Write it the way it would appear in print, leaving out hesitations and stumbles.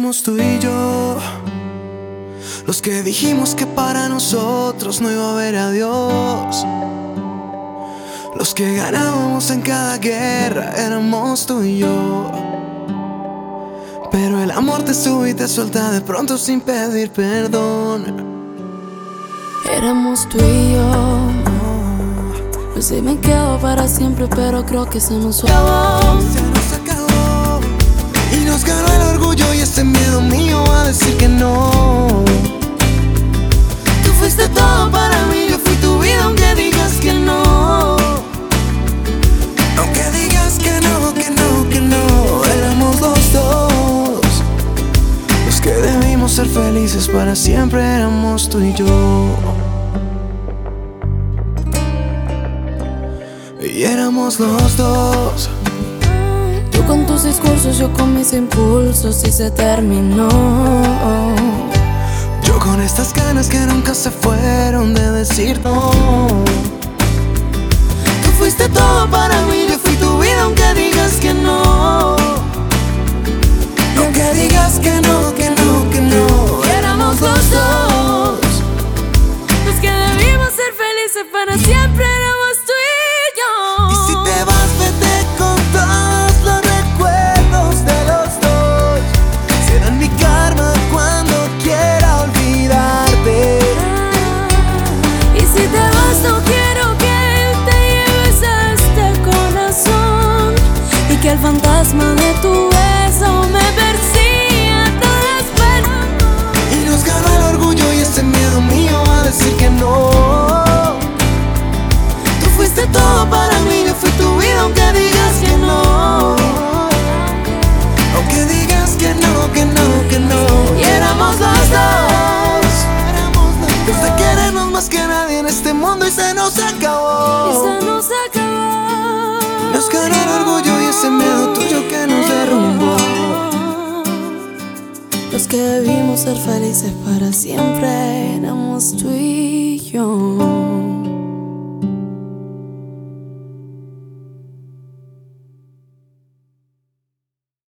Éramos tú y yo, los que dijimos que para nosotros no iba a haber adiós. Los que ganábamos en cada guerra éramos tú y yo. Pero el amor te sube y te suelta de pronto sin pedir perdón. Éramos tú y yo, pues sí me quedo para siempre, pero creo que se nos acabó. Se nos acabó y nos ganó el orgullo y ese miedo mío a decir que no. Tú fuiste todo para mí, yo fui tu vida aunque digas que no. Aunque digas que no, que no, que no. Éramos los dos, los que debimos ser felices para siempre. Éramos tú y yo. Y éramos los dos. Tú con tus discursos, yo con mis impulsos, y se terminó. Yo con estas ganas que nunca se fueron de decir no. Tú fuiste todo para mí, yo fui tu vida aunque digas que no. Aunque digas que no, que no, que no. Y éramos los dos, los que debimos ser felices para siempre. Éramos tú y yo. Y si te vas, vete con todos los recuerdos de los dos. Serán mi karma cuando quiera olvidarte. Y si te vas, no quiero que te lleves a este corazón y que el fantasma de tu beso me persiga a todas partes. Y nos ganó el orgullo y ese miedo mío a decir que no. Tú fuiste todo para mí, yo fui tu vida aunque digas que no. Aunque digas que no, que no, que no. Y éramos los dos, Los de querernos más que nadie en este mundo y se nos acabó. y se nos acabó. Nos ganó el orgullo y ese miedo tuyo que nos derrumbó. Los que debimos ser felices para siempre éramos tú y yo.